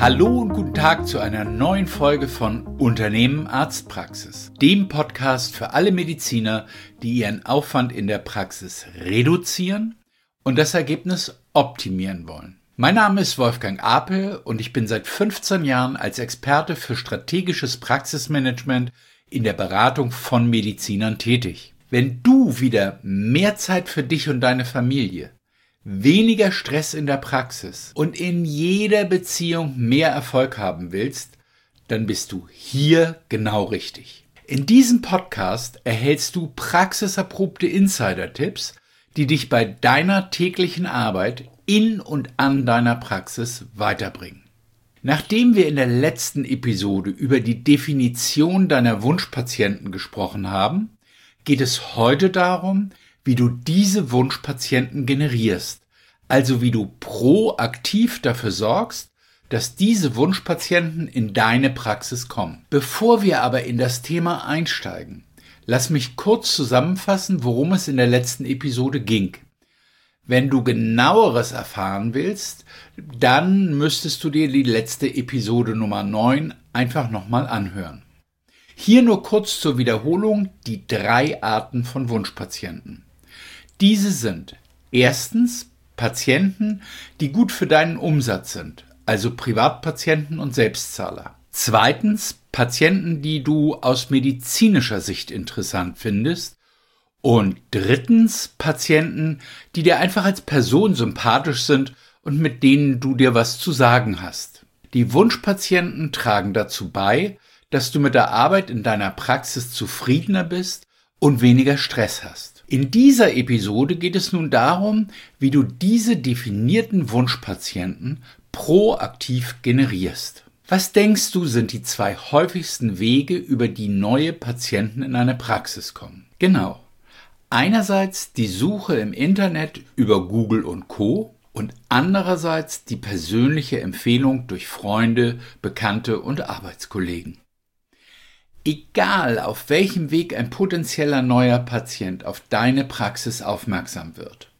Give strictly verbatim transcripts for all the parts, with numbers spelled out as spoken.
Hallo und guten Tag zu einer neuen Folge von Unternehmen Arztpraxis, dem Podcast für alle Mediziner, die ihren Aufwand in der Praxis reduzieren und das Ergebnis optimieren wollen. Mein Name ist Wolfgang Apel und ich bin seit fünfzehn Jahren als Experte für strategisches Praxismanagement in der Beratung von Medizinern tätig. Wenn du wieder mehr Zeit für dich und deine Familie, weniger Stress in der Praxis und in jeder Beziehung mehr Erfolg haben willst, dann bist du hier genau richtig. In diesem Podcast erhältst du praxiserprobte Insider-Tipps, die dich bei deiner täglichen Arbeit in und an deiner Praxis weiterbringen. Nachdem wir in der letzten Episode über die Definition deiner Wunschpatienten gesprochen haben, geht es heute darum, wie du diese Wunschpatienten generierst, also wie du proaktiv dafür sorgst, dass diese Wunschpatienten in deine Praxis kommen. Bevor wir aber in das Thema einsteigen, lass mich kurz zusammenfassen, worum es in der letzten Episode ging. Wenn du genaueres erfahren willst, dann müsstest du dir die letzte Episode Nummer neun einfach nochmal anhören. Hier nur kurz zur Wiederholung die drei Arten von Wunschpatienten. Diese sind erstens Patienten, die gut für deinen Umsatz sind, also Privatpatienten und Selbstzahler. Zweitens Patienten, die du aus medizinischer Sicht interessant findest. Und drittens Patienten, die dir einfach als Person sympathisch sind und mit denen du dir was zu sagen hast. Die Wunschpatienten tragen dazu bei, dass du mit der Arbeit in deiner Praxis zufriedener bist und weniger Stress hast. In dieser Episode geht es nun darum, wie du diese definierten Wunschpatienten proaktiv generierst. Was denkst du, sind die zwei häufigsten Wege, über die neue Patienten in eine Praxis kommen? Genau. Einerseits die Suche im Internet über Google und Co. und andererseits die persönliche Empfehlung durch Freunde, Bekannte und Arbeitskollegen. Egal, auf welchem Weg ein potenzieller neuer Patient auf deine Praxis aufmerksam wird,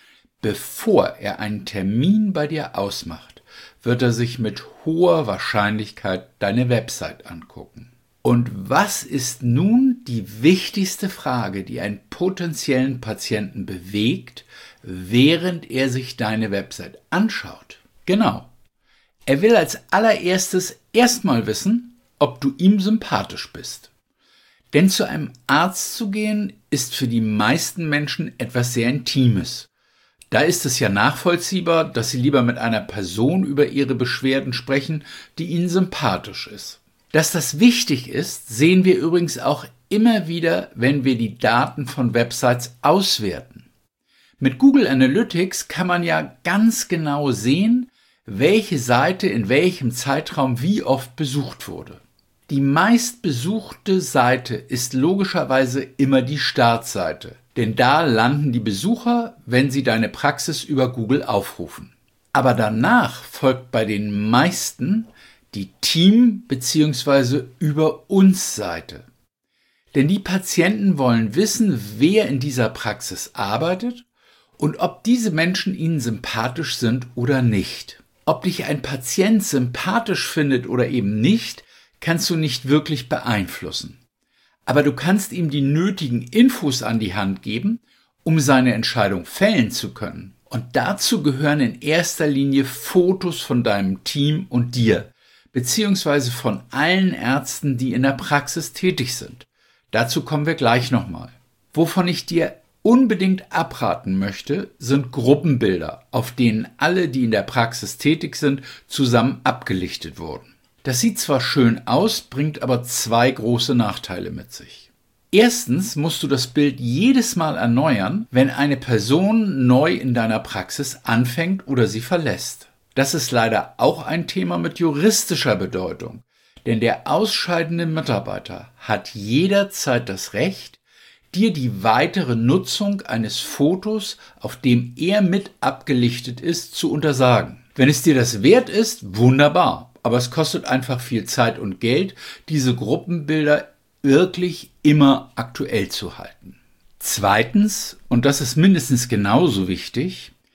bevor er einen Termin bei dir ausmacht, wird er sich mit hoher Wahrscheinlichkeit deine Website angucken. Und was ist nun die wichtigste Frage, die einen potenziellen Patienten bewegt, während er sich deine Website anschaut? Genau. Er will als allererstes erstmal wissen, ob du ihm sympathisch bist. Denn zu einem Arzt zu gehen, ist für die meisten Menschen etwas sehr Intimes. Da ist es ja nachvollziehbar, dass sie lieber mit einer Person über ihre Beschwerden sprechen, die ihnen sympathisch ist. Dass das wichtig ist, sehen wir übrigens auch immer wieder, wenn wir die Daten von Websites auswerten. Mit Google Analytics kann man ja ganz genau sehen, welche Seite in welchem Zeitraum wie oft besucht wurde. Die meistbesuchte Seite ist logischerweise immer die Startseite, denn da landen die Besucher, wenn sie deine Praxis über Google aufrufen. Aber danach folgt bei den meisten die Team- bzw. Über uns Seite. Denn die Patienten wollen wissen, wer in dieser Praxis arbeitet und ob diese Menschen ihnen sympathisch sind oder nicht. Ob dich ein Patient sympathisch findet oder eben nicht, kannst du nicht wirklich beeinflussen. Aber du kannst ihm die nötigen Infos an die Hand geben, um seine Entscheidung fällen zu können. Und dazu gehören in erster Linie Fotos von deinem Team und dir, beziehungsweise von allen Ärzten, die in der Praxis tätig sind. Dazu kommen wir gleich nochmal. Wovon ich dir unbedingt abraten möchte, sind Gruppenbilder, auf denen alle, die in der Praxis tätig sind, zusammen abgelichtet wurden. Das sieht zwar schön aus, bringt aber zwei große Nachteile mit sich. Erstens musst du das Bild jedes Mal erneuern, wenn eine Person neu in deiner Praxis anfängt oder sie verlässt. Das ist leider auch ein Thema mit juristischer Bedeutung, denn der ausscheidende Mitarbeiter hat jederzeit das Recht, dir die weitere Nutzung eines Fotos, auf dem er mit abgelichtet ist, zu untersagen. Wenn es dir das wert ist, wunderbar. Aber es kostet einfach viel Zeit und Geld, diese Gruppenbilder wirklich immer aktuell zu halten. Zweitens, und das ist mindestens genauso wichtig,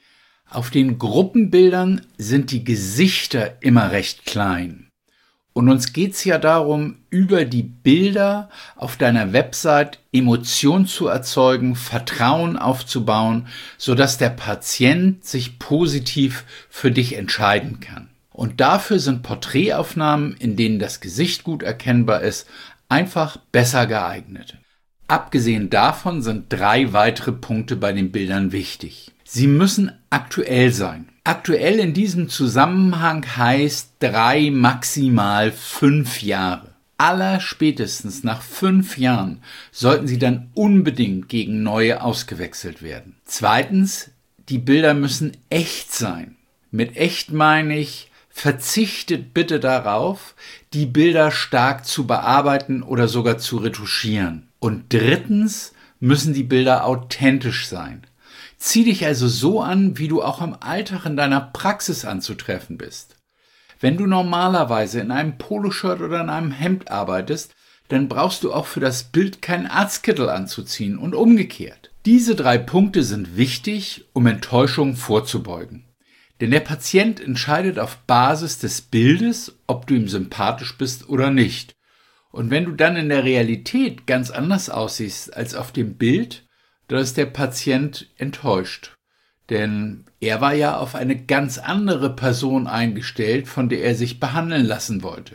Auf den Gruppenbildern sind die Gesichter immer recht klein. Und uns geht's ja darum, über die Bilder auf deiner Website Emotionen zu erzeugen, Vertrauen aufzubauen, sodass der Patient sich positiv für dich entscheiden kann. Und dafür sind Porträtaufnahmen, in denen das Gesicht gut erkennbar ist, einfach besser geeignet. Abgesehen davon sind drei weitere Punkte bei den Bildern wichtig. Sie müssen aktuell sein. Aktuell in diesem Zusammenhang heißt drei, maximal fünf Jahre. Allerspätestens nach fünf Jahren sollten sie dann unbedingt gegen neue ausgewechselt werden. Zweitens, die Bilder müssen echt sein. Mit echt meine ich, verzichtet bitte darauf, die Bilder stark zu bearbeiten oder sogar zu retuschieren. Und drittens müssen die Bilder authentisch sein. Zieh dich also so an, wie du auch im Alltag in deiner Praxis anzutreffen bist. Wenn du normalerweise in einem Poloshirt oder in einem Hemd arbeitest, dann brauchst du auch für das Bild keinen Arztkittel anzuziehen und umgekehrt. Diese drei Punkte sind wichtig, um Enttäuschungen vorzubeugen. Denn der Patient entscheidet auf Basis des Bildes, ob du ihm sympathisch bist oder nicht. Und wenn du dann in der Realität ganz anders aussiehst als auf dem Bild, da ist der Patient enttäuscht, denn er war ja auf eine ganz andere Person eingestellt, von der er sich behandeln lassen wollte.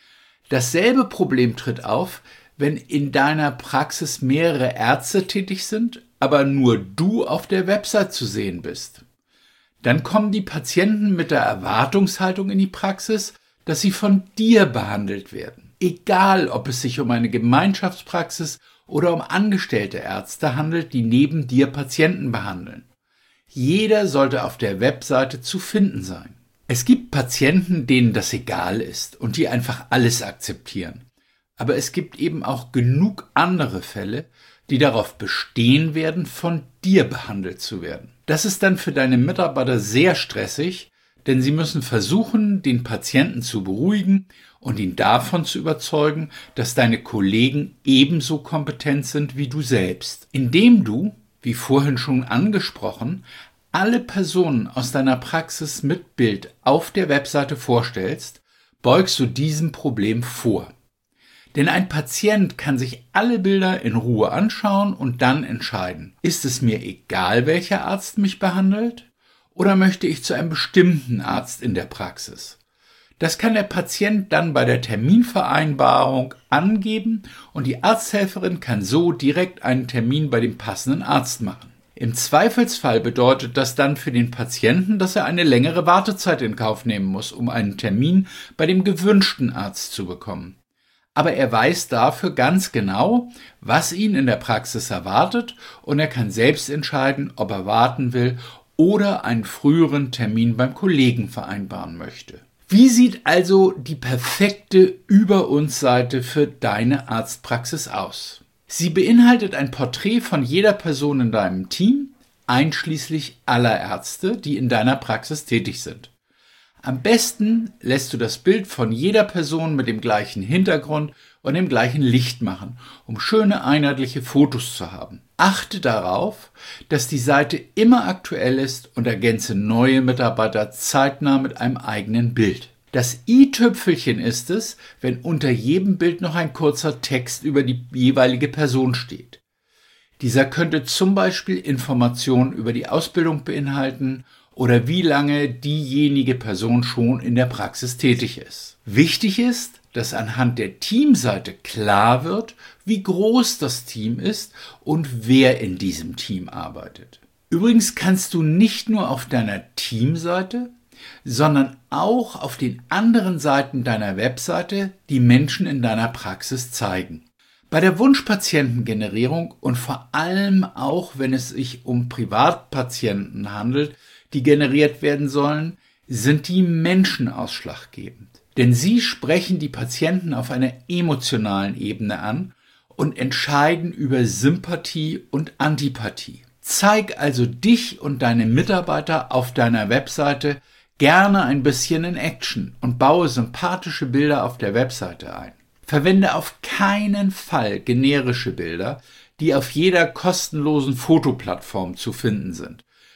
Dasselbe Problem tritt auf, wenn in deiner Praxis mehrere Ärzte tätig sind, aber nur du auf der Website zu sehen bist. Dann kommen die Patienten mit der Erwartungshaltung in die Praxis, dass sie von dir behandelt werden. Egal, ob es sich um eine Gemeinschaftspraxis oder um angestellte Ärzte handelt, die neben dir Patienten behandeln. Jeder sollte auf der Webseite zu finden sein. Es gibt Patienten, denen das egal ist und die einfach alles akzeptieren. Aber es gibt eben auch genug andere Fälle, die darauf bestehen werden, von dir behandelt zu werden. Das ist dann für deine Mitarbeiter sehr stressig, denn sie müssen versuchen, den Patienten zu beruhigen und ihn davon zu überzeugen, dass deine Kollegen ebenso kompetent sind wie du selbst. Indem du, wie vorhin schon angesprochen, alle Personen aus deiner Praxis mit Bild auf der Webseite vorstellst, beugst du diesem Problem vor. Denn ein Patient kann sich alle Bilder in Ruhe anschauen und dann entscheiden, ist es mir egal, welcher Arzt mich behandelt? Oder möchte ich zu einem bestimmten Arzt in der Praxis? Das kann der Patient dann bei der Terminvereinbarung angeben und die Arzthelferin kann so direkt einen Termin bei dem passenden Arzt machen. Im Zweifelsfall bedeutet das dann für den Patienten, dass er eine längere Wartezeit in Kauf nehmen muss, um einen Termin bei dem gewünschten Arzt zu bekommen. Aber er weiß dafür ganz genau, was ihn in der Praxis erwartet und er kann selbst entscheiden, ob er warten will oder einen früheren Termin beim Kollegen vereinbaren möchte. Wie sieht also die perfekte Über-uns-Seite für deine Arztpraxis aus? Sie beinhaltet ein Porträt von jeder Person in deinem Team, einschließlich aller Ärzte, die in deiner Praxis tätig sind. Am besten lässt du das Bild von jeder Person mit dem gleichen Hintergrund und dem gleichen Licht machen, um schöne einheitliche Fotos zu haben. Achte darauf, dass die Seite immer aktuell ist und ergänze neue Mitarbeiter zeitnah mit einem eigenen Bild. Das i-Tüpfelchen ist es, wenn unter jedem Bild noch ein kurzer Text über die jeweilige Person steht. Dieser könnte zum Beispiel Informationen über die Ausbildung beinhalten oder wie lange diejenige Person schon in der Praxis tätig ist. Wichtig ist, dass anhand der Teamseite klar wird, wie groß das Team ist und wer in diesem Team arbeitet. Übrigens kannst du nicht nur auf deiner Teamseite, sondern auch auf den anderen Seiten deiner Webseite die Menschen in deiner Praxis zeigen. Bei der Wunschpatientengenerierung und vor allem auch, wenn es sich um Privatpatienten handelt, die generiert werden sollen, sind die Menschen ausschlaggebend. Denn sie sprechen die Patienten auf einer emotionalen Ebene an und entscheiden über Sympathie und Antipathie. Zeig also dich und deine Mitarbeiter auf deiner Webseite gerne ein bisschen in Action und baue sympathische Bilder auf der Webseite ein. Verwende auf keinen Fall generische Bilder, die auf jeder kostenlosen Fotoplattform zu finden sind,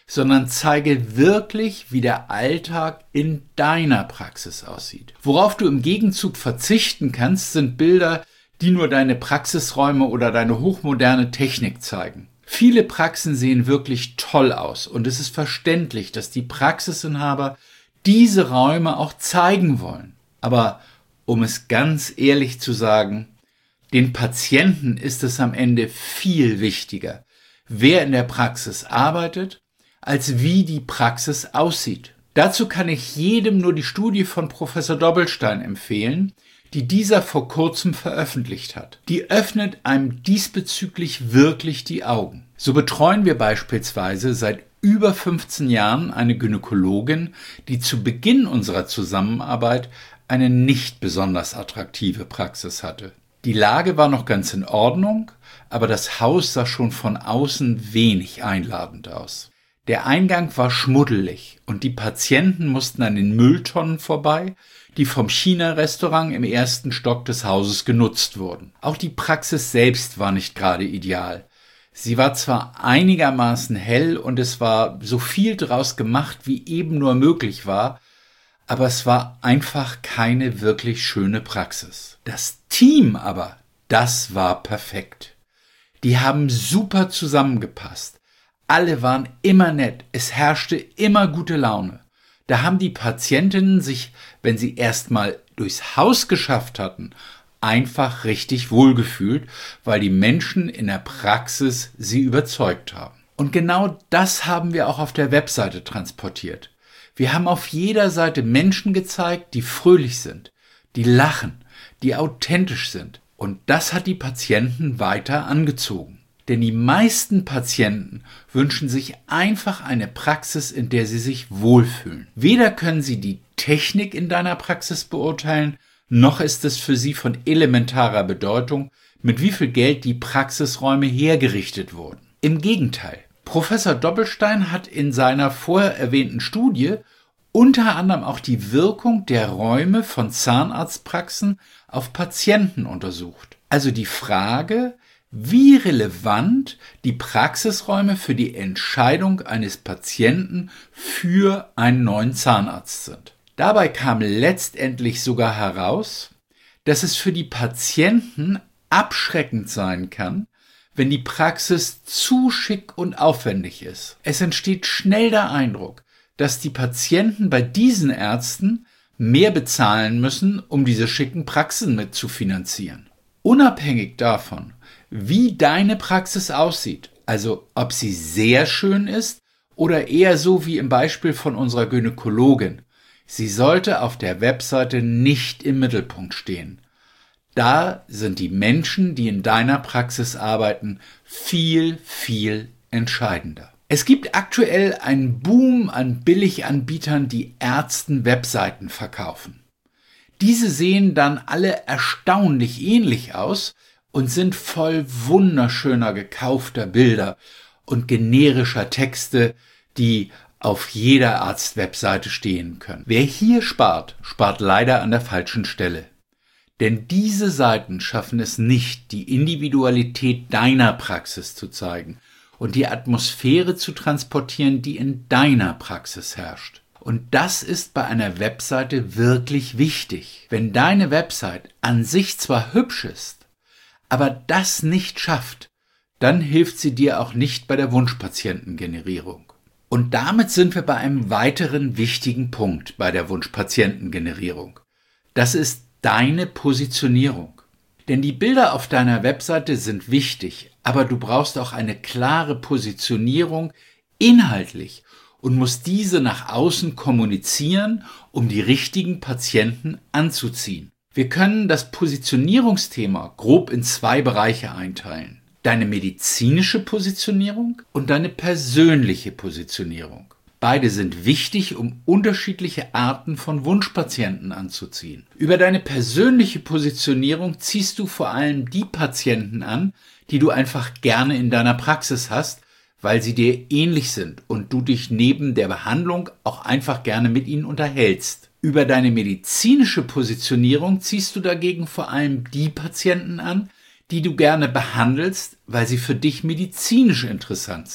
sondern zeige wirklich, wie der Alltag in deiner Praxis aussieht. Worauf du im Gegenzug verzichten kannst, sind Bilder, die nur deine Praxisräume oder deine hochmoderne Technik zeigen. Viele Praxen sehen wirklich toll aus und es ist verständlich, dass die Praxisinhaber diese Räume auch zeigen wollen. Aber um es ganz ehrlich zu sagen, den Patienten ist es am Ende viel wichtiger, wer in der Praxis arbeitet, als wie die Praxis aussieht. Dazu kann ich jedem nur die Studie von Professor Doppelstein empfehlen, die dieser vor kurzem veröffentlicht hat. Die öffnet einem diesbezüglich wirklich die Augen. So betreuen wir beispielsweise seit über fünfzehn Jahren eine Gynäkologin, die zu Beginn unserer Zusammenarbeit eine nicht besonders attraktive Praxis hatte. Die Lage war noch ganz in Ordnung, aber das Haus sah schon von außen wenig einladend aus. Der Eingang war schmuddelig und die Patienten mussten an den Mülltonnen vorbei, die vom China-Restaurant im ersten Stock des Hauses genutzt wurden. Auch die Praxis selbst war nicht gerade ideal. Sie war zwar einigermaßen hell und es war so viel draus gemacht, wie eben nur möglich war, aber es war einfach keine wirklich schöne Praxis. Das Team aber, das war perfekt. Die haben super zusammengepasst. Alle waren immer nett, es herrschte immer gute Laune. Da haben die Patientinnen sich, wenn sie erstmal durchs Haus geschafft hatten, einfach richtig wohlgefühlt, weil die Menschen in der Praxis sie überzeugt haben. Und genau das haben wir auch auf der Webseite transportiert. Wir haben auf jeder Seite Menschen gezeigt, die fröhlich sind, die lachen, die authentisch sind. Und das hat die Patienten weiter angezogen. Denn die meisten Patienten wünschen sich einfach eine Praxis, in der sie sich wohlfühlen. Weder können sie die Technik in deiner Praxis beurteilen, noch ist es für sie von elementarer Bedeutung, mit wie viel Geld die Praxisräume hergerichtet wurden. Im Gegenteil, Professor Doppelstein hat in seiner vorher erwähnten Studie unter anderem auch die Wirkung der Räume von Zahnarztpraxen auf Patienten untersucht. Also die Frage, wie relevant die Praxisräume für die Entscheidung eines Patienten für einen neuen Zahnarzt sind. Dabei kam letztendlich sogar heraus, dass es für die Patienten abschreckend sein kann, wenn die Praxis zu schick und aufwendig ist. Es entsteht schnell der Eindruck, dass die Patienten bei diesen Ärzten mehr bezahlen müssen, um diese schicken Praxen mit zu finanzieren. Unabhängig davon, wie deine Praxis aussieht, also ob sie sehr schön ist oder eher so wie im Beispiel von unserer Gynäkologin, sie sollte auf der Webseite nicht im Mittelpunkt stehen. Da sind die Menschen, die in deiner Praxis arbeiten, viel, viel entscheidender. Es gibt aktuell einen Boom an Billiganbietern, die Ärzten Webseiten verkaufen. Diese sehen dann alle erstaunlich ähnlich aus und sind voll wunderschöner gekaufter Bilder und generischer Texte, die auf jeder Arzt-Webseite stehen können. Wer hier spart, spart leider an der falschen Stelle. Denn diese Seiten schaffen es nicht, die Individualität deiner Praxis zu zeigen und die Atmosphäre zu transportieren, die in deiner Praxis herrscht. Und das ist bei einer Webseite wirklich wichtig. Wenn deine Website an sich zwar hübsch ist, aber das nicht schafft, dann hilft sie dir auch nicht bei der Wunschpatientengenerierung. Und damit sind wir bei einem weiteren wichtigen Punkt bei der Wunschpatientengenerierung. Das ist deine Positionierung. Denn die Bilder auf deiner Webseite sind wichtig, aber du brauchst auch eine klare Positionierung inhaltlich und musst diese nach außen kommunizieren, um die richtigen Patienten anzuziehen. Wir können das Positionierungsthema grob in zwei Bereiche einteilen. Deine medizinische Positionierung und deine persönliche Positionierung. Beide sind wichtig, um unterschiedliche Arten von Wunschpatienten anzuziehen. Über deine persönliche Positionierung ziehst du vor allem die Patienten an, die du einfach gerne in deiner Praxis hast, weil sie dir ähnlich sind und du dich neben der Behandlung auch einfach gerne mit ihnen unterhältst. Über deine medizinische Positionierung ziehst du dagegen vor allem die Patienten an, die du gerne behandelst, weil sie für dich medizinisch interessant sind.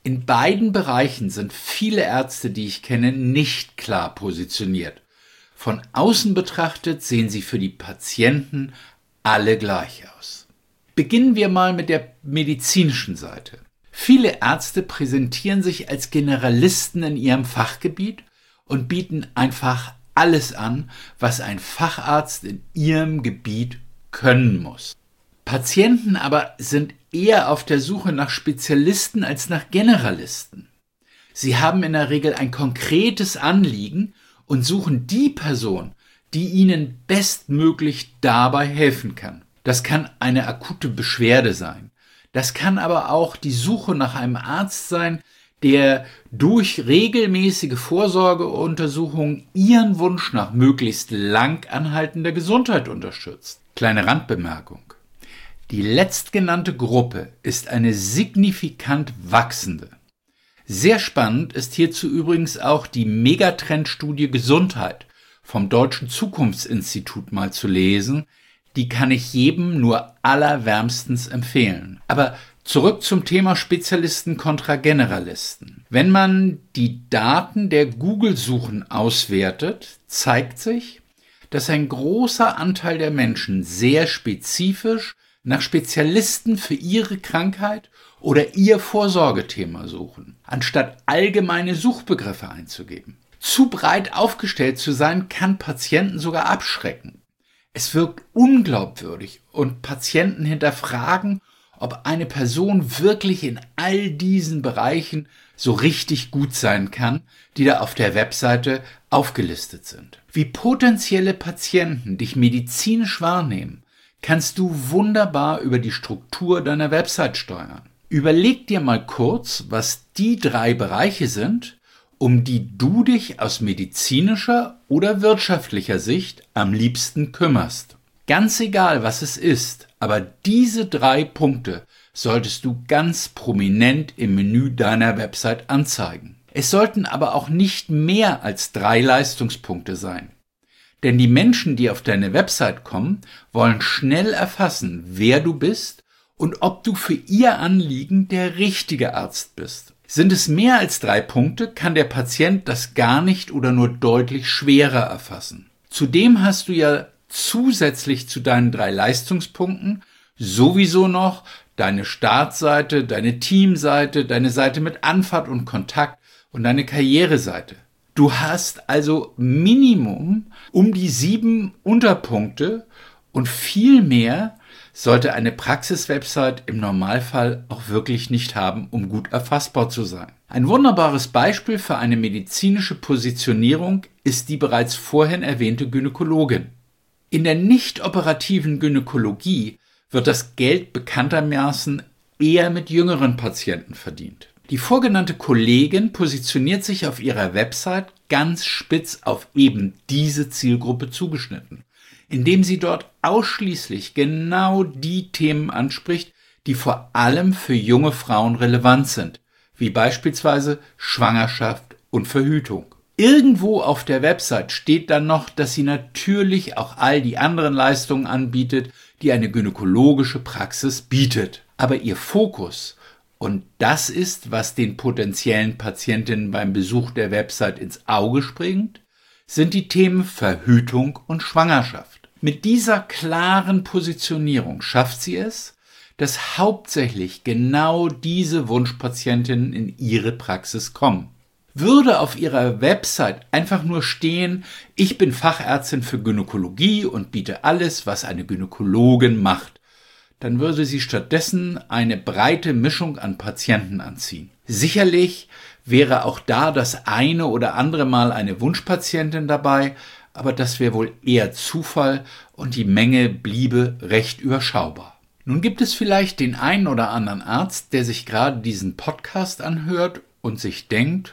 In beiden Bereichen sind viele Ärzte, die ich kenne, nicht klar positioniert. Von außen betrachtet sehen sie für die Patienten alle gleich aus. Beginnen wir mal mit der medizinischen Seite. Viele Ärzte präsentieren sich als Generalisten in ihrem Fachgebiet und bieten einfach alles an, was ein Facharzt in ihrem Gebiet können muss. Patienten aber sind eher auf der Suche nach Spezialisten als nach Generalisten. Sie haben in der Regel ein konkretes Anliegen und suchen die Person, die ihnen bestmöglich dabei helfen kann. Das kann eine akute Beschwerde sein. Das kann aber auch die Suche nach einem Arzt sein, der durch regelmäßige Vorsorgeuntersuchungen ihren Wunsch nach möglichst lang anhaltender Gesundheit unterstützt. Kleine Randbemerkung. Die letztgenannte Gruppe ist eine signifikant wachsende. Sehr spannend ist hierzu übrigens auch die Megatrendstudie Gesundheit vom Deutschen Zukunftsinstitut mal zu lesen. Die kann ich jedem nur allerwärmstens empfehlen. Aber zurück zum Thema Spezialisten kontra Generalisten. Wenn man die Daten der Google-Suchen auswertet, zeigt sich, dass ein großer Anteil der Menschen sehr spezifisch nach Spezialisten für ihre Krankheit oder ihr Vorsorgethema suchen, anstatt allgemeine Suchbegriffe einzugeben. Zu breit aufgestellt zu sein, kann Patienten sogar abschrecken. Es wirkt unglaubwürdig und Patienten hinterfragen, ob eine Person wirklich in all diesen Bereichen so richtig gut sein kann, die da auf der Webseite aufgelistet sind. Wie potenzielle Patienten dich medizinisch wahrnehmen, kannst du wunderbar über die Struktur deiner Website steuern. Überleg dir mal kurz, was die drei Bereiche sind, um die du dich aus medizinischer oder wirtschaftlicher Sicht am liebsten kümmerst. Ganz egal, was es ist, aber diese drei Punkte solltest du ganz prominent im Menü deiner Website anzeigen. Es sollten aber auch nicht mehr als drei Leistungspunkte sein. Denn die Menschen, die auf deine Website kommen, wollen schnell erfassen, wer du bist und ob du für ihr Anliegen der richtige Arzt bist. Sind es mehr als drei Punkte, kann der Patient das gar nicht oder nur deutlich schwerer erfassen. Zudem hast du ja zusätzlich zu deinen drei Leistungspunkten sowieso noch deine Startseite, deine Teamseite, deine Seite mit Anfahrt und Kontakt und deine Karriereseite. Du hast also Minimum um die sieben Unterpunkte und viel mehr sollte eine Praxiswebsite im Normalfall auch wirklich nicht haben, um gut erfassbar zu sein. Ein wunderbares Beispiel für eine medizinische Positionierung ist die bereits vorhin erwähnte Gynäkologin. In der nicht operativen Gynäkologie wird das Geld bekanntermaßen eher mit jüngeren Patienten verdient. Die vorgenannte Kollegin positioniert sich auf ihrer Website ganz spitz auf eben diese Zielgruppe zugeschnitten, indem sie dort ausschließlich genau die Themen anspricht, die vor allem für junge Frauen relevant sind, wie beispielsweise Schwangerschaft und Verhütung. Irgendwo auf der Website steht dann noch, dass sie natürlich auch all die anderen Leistungen anbietet, die eine gynäkologische Praxis bietet. Aber ihr Fokus, und das ist, was den potenziellen Patientinnen beim Besuch der Website ins Auge springt, sind die Themen Verhütung und Schwangerschaft. Mit dieser klaren Positionierung schafft sie es, dass hauptsächlich genau diese Wunschpatientinnen in ihre Praxis kommen. Würde auf ihrer Website einfach nur stehen, ich bin Fachärztin für Gynäkologie und biete alles, was eine Gynäkologin macht, dann würde sie stattdessen eine breite Mischung an Patienten anziehen. Sicherlich wäre auch da das eine oder andere Mal eine Wunschpatientin dabei, aber das wäre wohl eher Zufall und die Menge bliebe recht überschaubar. Nun gibt es vielleicht den einen oder anderen Arzt, der sich gerade diesen Podcast anhört und sich denkt,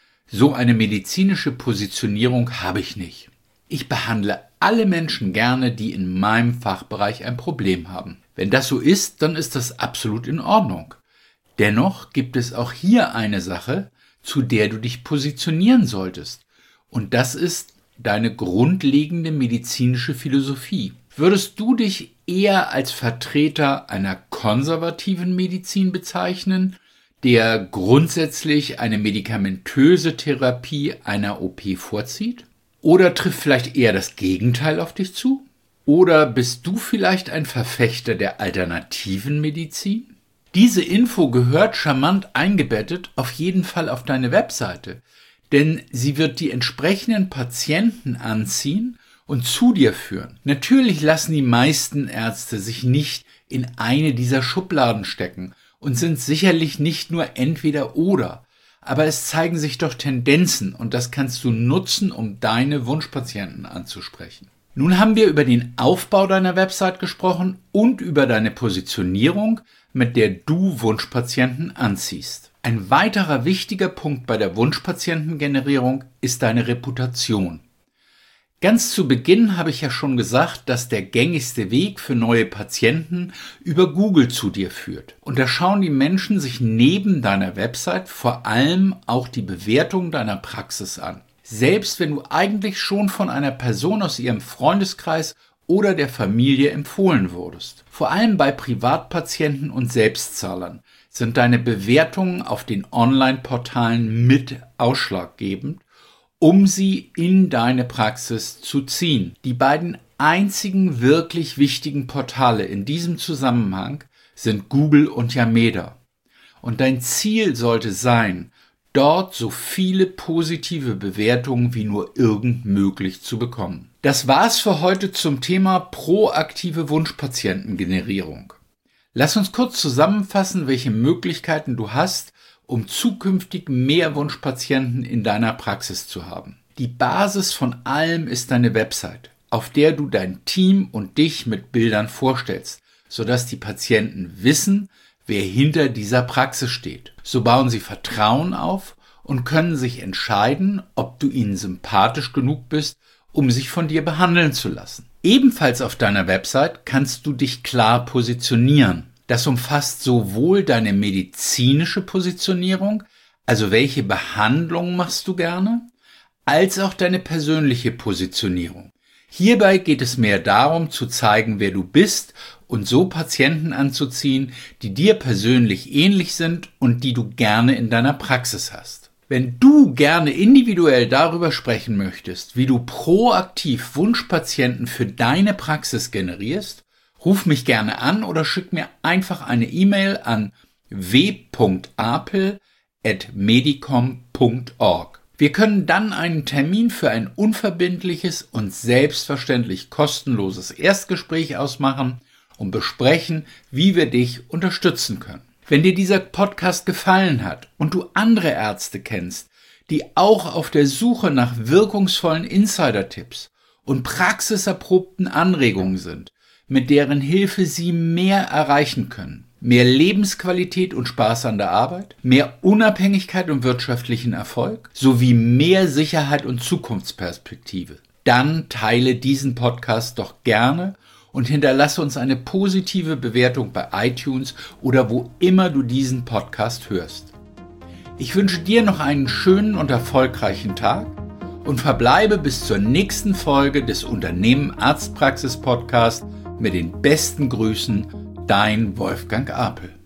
so eine medizinische Positionierung habe ich nicht. Ich behandle alle Menschen gerne, die in meinem Fachbereich ein Problem haben. Wenn das so ist, dann ist das absolut in Ordnung. Dennoch gibt es auch hier eine Sache, zu der du dich positionieren solltest. Und das ist deine grundlegende medizinische Philosophie. Würdest du dich eher als Vertreter einer konservativen Medizin bezeichnen, der grundsätzlich eine medikamentöse Therapie einer O P vorzieht? Oder trifft vielleicht eher das Gegenteil auf dich zu? Oder bist du vielleicht ein Verfechter der alternativen Medizin? Diese Info gehört charmant eingebettet auf jeden Fall auf deine Webseite, denn sie wird die entsprechenden Patienten anziehen und zu dir führen. Natürlich lassen die meisten Ärzte sich nicht in eine dieser Schubladen stecken und sind sicherlich nicht nur entweder oder, aber es zeigen sich doch Tendenzen und das kannst du nutzen, um deine Wunschpatienten anzusprechen. Nun haben wir über den Aufbau deiner Website gesprochen und über deine Positionierung, mit der du Wunschpatienten anziehst. Ein weiterer wichtiger Punkt bei der Wunschpatientengenerierung ist deine Reputation. Ganz zu Beginn habe ich ja schon gesagt, dass der gängigste Weg für neue Patienten über Google zu dir führt. Und da schauen die Menschen sich neben deiner Website vor allem auch die Bewertung deiner Praxis an. Selbst wenn du eigentlich schon von einer Person aus ihrem Freundeskreis oder der Familie empfohlen wurdest. Vor allem bei Privatpatienten und Selbstzahlern sind deine Bewertungen auf den Online-Portalen mit ausschlaggebend, um sie in deine Praxis zu ziehen. Die beiden einzigen wirklich wichtigen Portale in diesem Zusammenhang sind Google und Yameda. Und dein Ziel sollte sein, dort so viele positive Bewertungen wie nur irgend möglich zu bekommen. Das war's für heute zum Thema proaktive Wunschpatientengenerierung. Lass uns kurz zusammenfassen, welche Möglichkeiten du hast, um zukünftig mehr Wunschpatienten in deiner Praxis zu haben. Die Basis von allem ist deine Website, auf der du dein Team und dich mit Bildern vorstellst, sodass die Patienten wissen, wer hinter dieser Praxis steht. So bauen sie Vertrauen auf und können sich entscheiden, ob du ihnen sympathisch genug bist, um sich von dir behandeln zu lassen. Ebenfalls auf deiner Website kannst du dich klar positionieren. Das umfasst sowohl deine medizinische Positionierung, also welche Behandlung machst du gerne, als auch deine persönliche Positionierung. Hierbei geht es mehr darum, zu zeigen, wer du bist und so Patienten anzuziehen, die dir persönlich ähnlich sind und die du gerne in deiner Praxis hast. Wenn du gerne individuell darüber sprechen möchtest, wie du proaktiv Wunschpatienten für deine Praxis generierst, ruf mich gerne an oder schick mir einfach eine E-Mail an w punkt apel at medicom punkt org. Wir können dann einen Termin für ein unverbindliches und selbstverständlich kostenloses Erstgespräch ausmachen und besprechen, wie wir dich unterstützen können. Wenn dir dieser Podcast gefallen hat und du andere Ärzte kennst, die auch auf der Suche nach wirkungsvollen Insider-Tipps und praxiserprobten Anregungen sind, mit deren Hilfe sie mehr erreichen können, mehr Lebensqualität und Spaß an der Arbeit, mehr Unabhängigkeit und wirtschaftlichen Erfolg, sowie mehr Sicherheit und Zukunftsperspektive, dann teile diesen Podcast doch gerne und hinterlasse uns eine positive Bewertung bei iTunes oder wo immer du diesen Podcast hörst. Ich wünsche dir noch einen schönen und erfolgreichen Tag und verbleibe bis zur nächsten Folge des Unternehmen Arztpraxis Podcast mit den besten Grüßen, dein Wolfgang Apel.